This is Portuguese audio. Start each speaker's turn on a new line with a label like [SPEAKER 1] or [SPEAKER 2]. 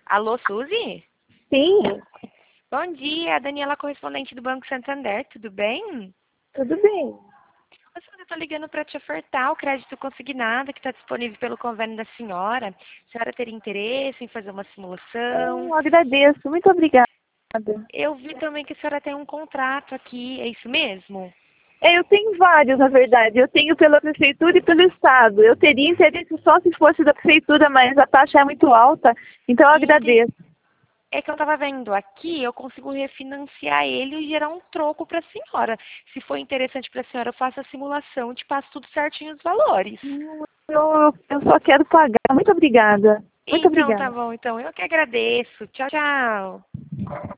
[SPEAKER 1] Alô, Suzy?
[SPEAKER 2] Sim,
[SPEAKER 1] Bom dia, Daniela, correspondente do Banco Santander, tudo bem?
[SPEAKER 2] tudo bem.
[SPEAKER 1] Ô, Suzy, eu tô ligando para te ofertar o crédito consignado que está disponível pelo convênio da senhora. A senhora teria interesse em fazer uma simulação?
[SPEAKER 2] Agradeço, muito obrigada.
[SPEAKER 1] Eu vi também que a senhora tem um contrato aqui, é isso mesmo?
[SPEAKER 2] Eu tenho vários, na verdade. Eu tenho pela prefeitura e pelo estado. Eu teria interesse só se fosse da prefeitura, mas a taxa é muito alta, então eu
[SPEAKER 1] Ente-
[SPEAKER 2] agradeço.
[SPEAKER 1] É que eu estava vendo aqui, eu consigo refinanciar ele e gerar um troco para a senhora. Se for interessante para a senhora, eu faço a simulação e te passo tudo certinho os valores.
[SPEAKER 2] Eu só quero pagar. Muito obrigada. Muito
[SPEAKER 1] Então, tá
[SPEAKER 2] obrigada.
[SPEAKER 1] bom. Então, eu que agradeço. Tchau, tchau.